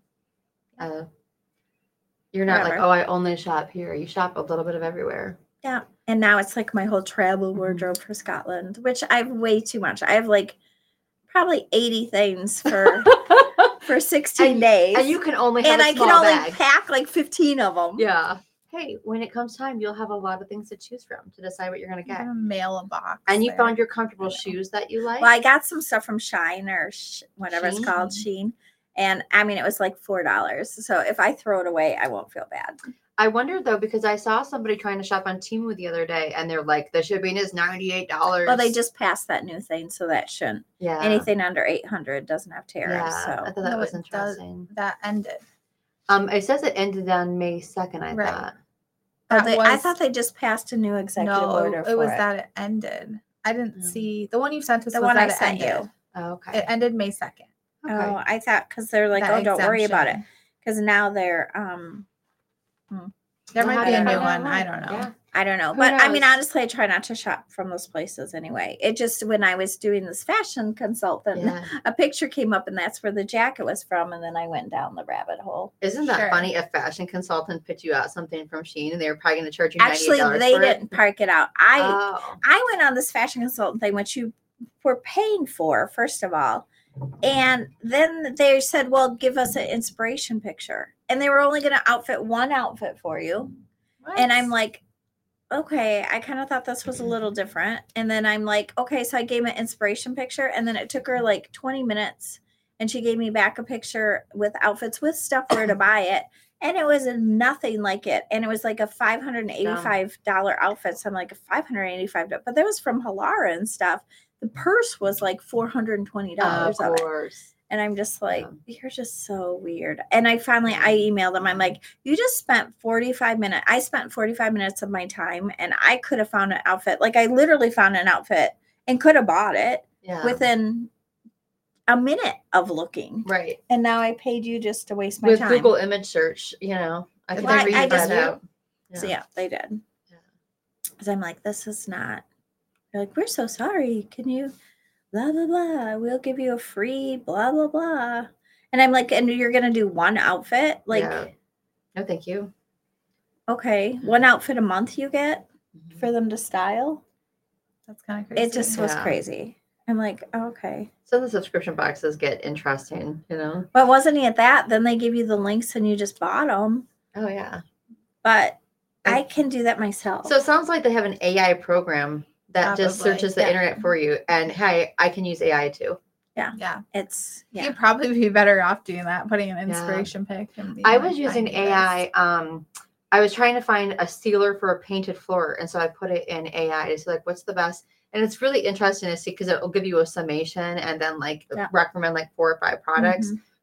You're not like, Whatever. oh, I only shop here. You shop a little bit of everywhere. Yeah. And now it's like my whole travel Mhm. wardrobe for Scotland, which I have way too much. I have like probably 80 things for 16 days. And you can only have and a I small can only bag. pack like 15 of them. Yeah. Hey, when it comes time, you'll have a lot of things to choose from to decide what you're going to I'm get. gonna mail a box. And you there. found your comfortable I know. shoes that you like. Well, I got some stuff from Shine or whatever it's called, Sheen. And I mean, it was like $4. So if I throw it away, I won't feel bad. I wonder though, because I saw somebody trying to shop on Temu the other day, and they're like, the shipping is $98. Well, they just passed that new thing, so that shouldn't. Yeah. Anything under 800 doesn't have tariffs. Yeah, I So thought that No, was it does. interesting. That ended. It says it ended on May 2nd, I Right. thought. I thought they just passed a new executive order. it was that it ended. I didn't Mm. see the one you sent us. The was one I that it sent ended. you. Oh, okay. It ended May 2nd. Okay. Oh, I thought because they're like, That oh, don't worry about it, exemption. because now they're There We'll might have be to a new find out one. I more. don't know. Yeah. I don't know. Who But I mean, knows? honestly, I try not to shop from those places anyway. It just, when I was doing this fashion consultant, Yeah. a picture came up and that's where the jacket was from. And then I went down the rabbit hole. Isn't that Sure. funny? A fashion consultant picked you out something from Shein, and they were probably going to charge you Actually, $98 they for it? didn't park it out. Oh. I went on this fashion consultant thing, which you were paying for, first of all. And then they said, well, give us an inspiration picture. And they were only going to outfit one outfit for you. What? And I'm like, okay, I kind of thought this was a little different. And then I'm like, okay, so I gave an inspiration picture. And then it took her like 20 minutes. And she gave me back a picture with outfits with stuff where to buy it. And it was nothing like it. And it was like a $585 outfit. So I'm like, $585. But that was from Halara and stuff. The purse was like $420 Of of it. course. And I'm just like, you're just so weird. And I emailed them. I'm like, you just spent 45 minutes. I spent 45 minutes of my time, and I could have found an outfit. Like, I literally found an outfit and could have bought it within a minute of looking. Right. And now I paid you just to waste my With time. Google image search, I can Well, figure I that just- out. So yeah, they did. Yeah. Because I'm like, this is not. They're like, we're so sorry. Can you blah, blah, blah. We'll give you a free blah, blah, blah. And I'm like, and you're going to do one outfit? Like, Yeah. No, thank you. okay, one outfit a month you get for them to style? That's kind of crazy. It just was Yeah. crazy. I'm like, okay. So the subscription boxes get interesting, But wasn't it that? Then they give you the links and you just bought them. Oh, yeah. But I can do that myself. So it sounds like they have an AI program that just Probably, searches the yeah. internet for you. And hey, I can use AI too. Yeah. It's, yeah. You'd probably be better off doing that, putting an inspiration pic. And being I like, was using "I need AI. this." I was trying to find a sealer for a painted floor. And so I put it in AI to see like, what's the best? And it's really interesting to see because it will give you a summation and then like Yeah. recommend like 4 or 5 products. Mhm.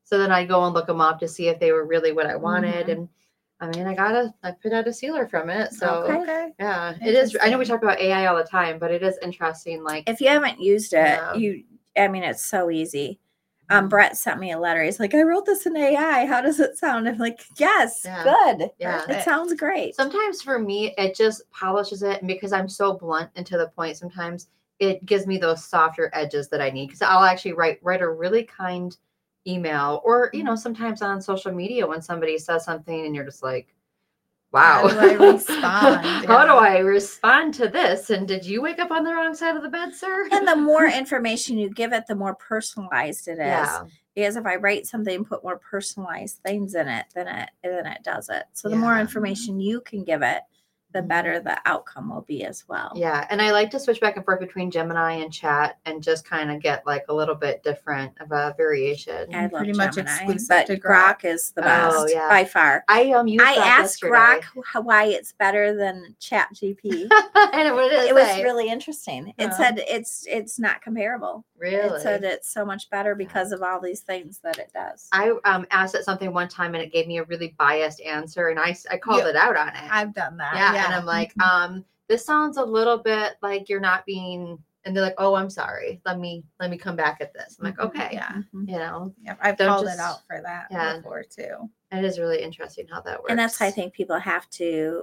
So then I go and look them up to see if they were really what I wanted. Mhm. And I mean, I put out a sealer from it. So Okay. yeah, it is. I know we Interesting. talk about AI all the time, but it is interesting. Like, If you haven't used it, Yeah. I mean, it's so easy. Brett sent me a letter. He's like, I wrote this in AI. How does it sound? I'm like, yes, Yeah. good. Yeah. It sounds great. Sometimes for me, it just polishes it. And because I'm so blunt and to the point, sometimes it gives me those softer edges that I need. Because I'll actually write a really kind email, or sometimes on social media when somebody says something and you're just like, wow, How do I respond? How do Yeah. I respond to this? And did you wake up on the wrong side of the bed, sir? And the more information you give it, the more personalized it is. Yeah. Because if I write something and put more personalized things in it, then it does it. So the more Yeah. information you can give it, the Mhm. better the outcome will be as well. Yeah. And I like to switch back and forth between Gemini and Chat and just kind of get like a little bit different of a variation. I love Pretty much Gemini, exclusive but to Grok Grok. is the best Oh, yeah. by far. I used I Grok asked yesterday. Grok why it's better than ChatGPT. I know what It was really interesting. It Oh. said it's not comparable. Really? It said it's so much better because of all these things that it does. I asked it something one time and it gave me a really biased answer, and I called Yeah. it out on it. I've done that. Yeah, and I'm like, this sounds a little bit like you're not being. And they're like, oh, I'm sorry. Let me come back at this. I'm like, okay, Yeah. you know, I've Don't called just- it out for that yeah. before too. it is really interesting how that works. And that's, I think, people have to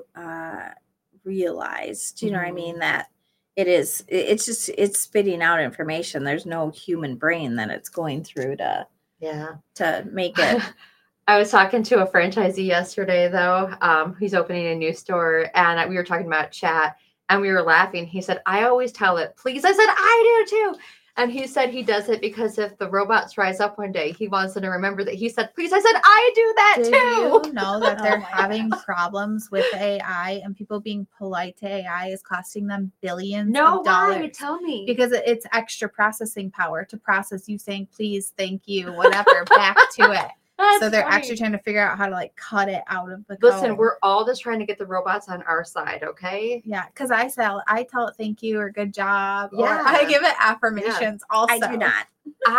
realize. Do you know what I mean? That it's spitting out information. There's no human brain that it's going through to make it. I was talking to a franchisee yesterday, though. He's opening a new store, and we were talking about Chat, and we were laughing. He said, I always tell it, please. I said, I do too. And he said he does it because if the robots rise up one day, he wants them to remember that he said, please. I said, I do that Did too. you know that they're Oh my having gosh. problems with AI, and people being polite to AI is costing them billions No, of why? dollars? Tell me. Because it's extra processing power to process you saying please, thank you, whatever back to it. That's So they're funny. actually trying to figure out how to like cut it out of the Listen, code. we're all just trying to get the robots on our side, okay? Yeah, because I tell it thank you or good job. Or Yeah. I give it affirmations also. I do not.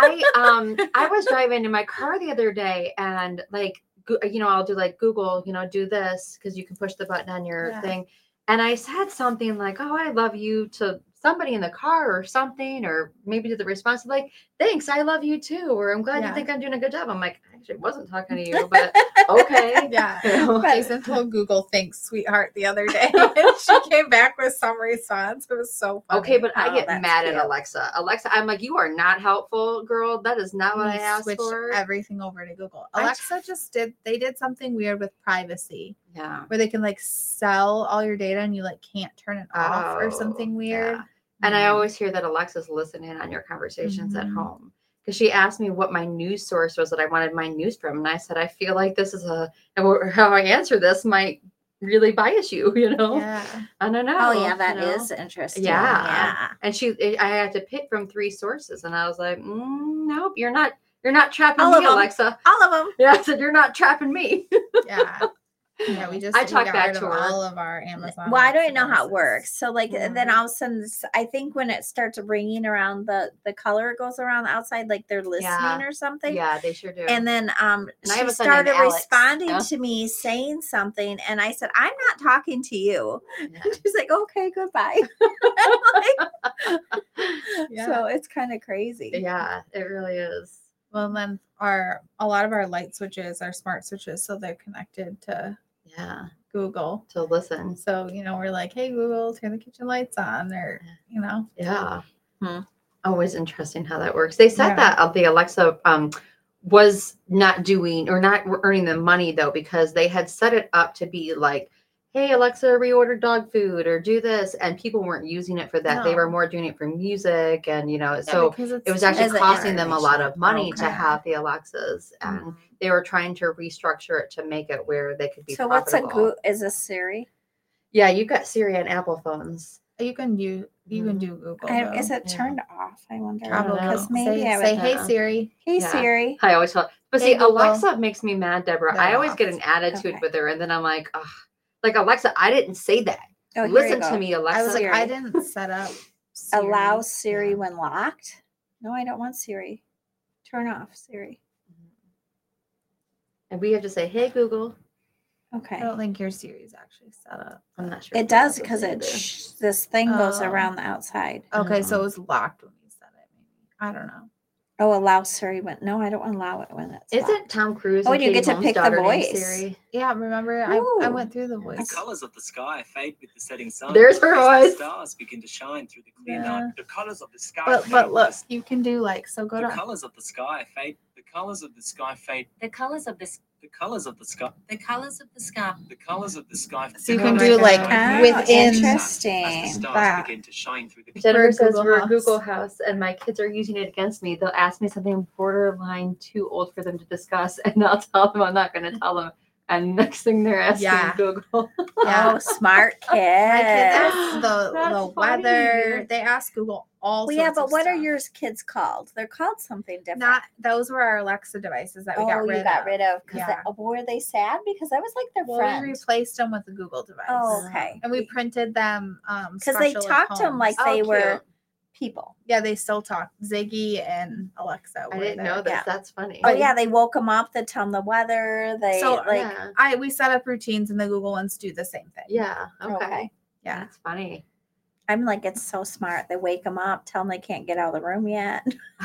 I was driving in my car the other day, and like, I'll do like Google, do this because you can push the button on your Yeah. thing. And I said something like, oh, I love you to somebody in the car or something, or maybe to the response like, thanks, I love you too, or I'm glad you Yeah. think I'm doing a good job. I'm like, I actually wasn't talking to you, but okay. Yeah. You know? Jason told Google thanks, sweetheart, the other day. And she came back with some response. It was so funny. Okay, but I Oh, get that's mad cute. at Alexa. Alexa, I'm like, you are not helpful, girl. That is not what I We asked switched for. everything over to Google. I Alexa they did something weird with privacy Yeah. where they can like sell all your data and you like can't turn it off or something weird. Yeah. And I always hear that Alexa's listening on your conversations at Mhm. home. Because she asked me what my news source was that I wanted my news from. And I said, I feel like this is how I answer this might really bias you, Yeah. I don't know. Oh yeah, that is interesting. Yeah. And I had to pick from 3 sources. And I was like, nope, you're not trapping All me, of 'em. Alexa. All of them. Yeah, I said, you're not trapping me. Yeah. Yeah, we I talked got back rid to of her. all of our Amazon. Well, I don't know how it devices. works. So like then Mhm. all of a sudden, I think when it starts ringing around the color goes around the outside, like they're listening Yeah. or something. Yeah, they sure do. And then I she have a son named started Alex. responding Yeah. to me saying something, and I said, "I'm not talking to you." Yeah. She's like, "Okay, goodbye." Yeah. So it's kind of crazy. Yeah, it really is. Well, then a lot of our light switches are smart switches, so they're connected to Yeah, Google. to listen. So, we're like, hey, Google, turn the kitchen lights on, or, Yeah. Hmm. Always interesting how that works. They said Yeah. that the Alexa was not doing or not earning them money though, because they had set it up to be like, hey, Alexa, reorder dog food or do this. And people weren't using it for that. They were No. more doing it for music. And, Yeah, so because it was too actually As an costing them a lot of information. money to Okay. have the Alexas. And Mhm. they were trying to restructure it to make it where they could be So what's a profitable. is a Siri? Yeah, you got Siri and Apple phones. You can do Google. Is though. it turned off? I wonder. I don't know. Because maybe say, I would. say, hey know. Siri. Hey Yeah. Siri. I always felt, but Hey, see, Google. Alexa makes me mad, Deborah. They're I always get off. an attitude Okay. with her, and then I'm like, ugh. Like, Alexa, I didn't say that. Oh, here you Listen go. to me, Alexa. I was like, Siri. I didn't set up Siri. Allow Siri Yeah. when locked. No, I don't want Siri. Turn off Siri. And we have to say, "Hey Google." Okay. I don't think your Siri's actually set up. I'm not sure. It if does that because either. this thing goes Oh. around the outside. Okay, so it was locked when you said it. Maybe I don't know. Oh, allow Siri when no, I don't allow it when it's Isn't locked. Tom Cruise Oh, and and you Katie get to Holmes' pick the daughter named voice. Siri? Yeah, remember I Ooh. went through the The voice. colours of the sky fade with the setting sun. There's her as voice. The stars begin to shine through the clear Yeah. night. The colours of the sky But fade with look, the you can do like so. Go The to colours of the sky fade. The colours of the sky fade. The colors of the The colours of the sky. the colors of the sky. The colours of the sky. So you Oh can my do like God. Oh, within interesting. As the stars that. begin to shine through the Jennifer We're a says Google we're a House. Google House, and my kids are using it against me. They'll ask me something borderline too old for them to discuss, and I'll tell them I'm not going to tell them. And next thing they're asking Yeah. Google. Yeah. Oh, smart kid. My kids ask the That's weather. funny. They ask Google all Well, sorts yeah, but of what are stuff. your kids called? They're called something different. Not those were our Alexa devices that we got rid you of. got rid of because Yeah. were they sad? Because I was like their Well, we friend. replaced them with a Google device. Oh, okay. And we printed them Because they special at talked to them homes. like Oh, they cute. were people. Yeah, they still talk. Ziggy and Alexa. I were didn't there. know this. Yeah. That's funny. Oh yeah, they woke them up. They tell them the weather. They So, like yeah. We set up routines and the Google ones do the same thing. Yeah. Okay. okay. Yeah. That's funny. I'm like, it's so smart. They wake them up, tell them they can't get out of the room yet.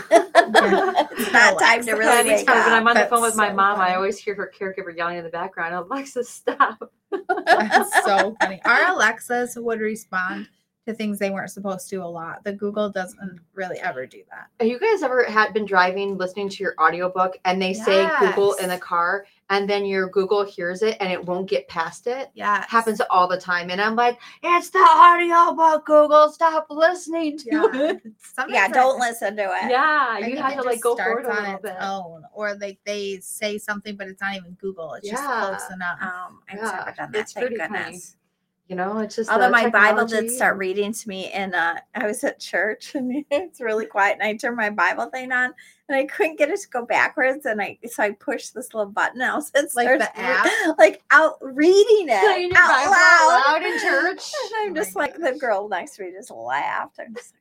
Yeah. It's not time to Yeah, really wake anytime when up. I'm on the That's phone with my so mom, I funny. always hear her caregiver yelling in the background, "Alexa, stop." That's so funny. Our Alexas would respond to things they weren't supposed to a lot. The Google doesn't really ever do that. Have you guys ever had been driving, listening to your audiobook, and they say Google in the Yes. car, and then your Google hears it and it won't get past it? Yeah. Happens all the time. And I'm like, it's the audiobook, Google. Stop listening to Yeah. it. Sometimes Yeah, don't listen to it. Yeah, I you think have it to like just go forward starts a on little its bit. own, or like they say something, but it's not even Google. It's just close Yeah. enough. I've Yeah, never done that. it's Thank pretty funny. goodness. You know, it's just Although the my Bible did technology start and- reading to me, and I was at church, and it's really quiet, and I turned my Bible thing on, and I couldn't get it to go backwards, and I pushed this little button, and all of a sudden Like the starts app? like out reading it Playing your out Bible loud. out loud in church. And I'm Oh just my like the girl next to me just laughed. I'm just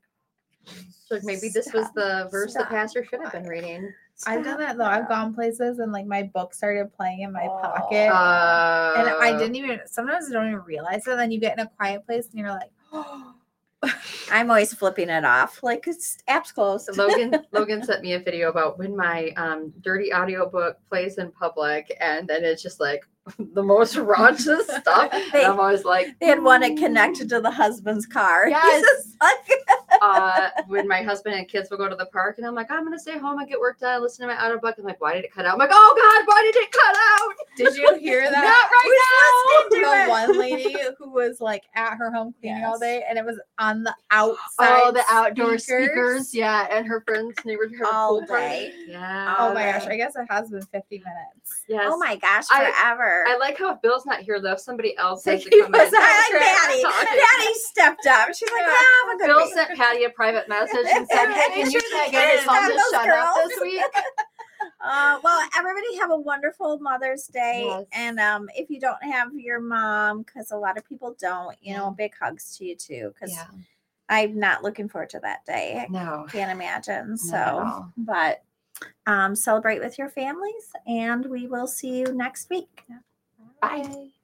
So maybe this was Stop. the verse Stop. the pastor should have been reading. I've done that though. I've gone places and like my book started playing in my Oh. pocket. And I And didn't even, sometimes I don't even realize it. Then you get in a quiet place and you're like, I'm always flipping it off. Like it's app's closed. Logan sent me a video about when my dirty audiobook plays in public, and then it's just like the most rauncous stuff. And I'm always like, They had one that connected to the husband's car. He's Yes. just like, when my husband and kids will go to the park, and I'm like, I'm gonna stay home and get work done, listen to my audiobook. I'm like, why did it cut out? I'm like, oh God, why did it cut out? did you hear Not that? right listening now. to The it? one lady who was like at her home cleaning all Yes. day and it was on the outside. Oh, the outdoor speakers, yeah, and her friends neighbors her All pool party. day. Yeah. Oh my gosh, Okay. I guess it has been 50 minutes. Yes. Oh my gosh, I- forever. I like how if Bill's not here though, somebody else has to He come was in. I like Patty. Talking. Patty stepped up. She's like, Yeah. have a good Bill week. sent Patty a private message and said, "Hey, can you tag in and tell him to Those shut up girls. this week?" Well, everybody have a wonderful Mother's Day. Yes. And if you don't have your mom, because a lot of people don't, big hugs to you too. Because I'm not looking forward to that day. No. I can't imagine. Not at So, all. but celebrate with your families, and we will see you next week. Bye.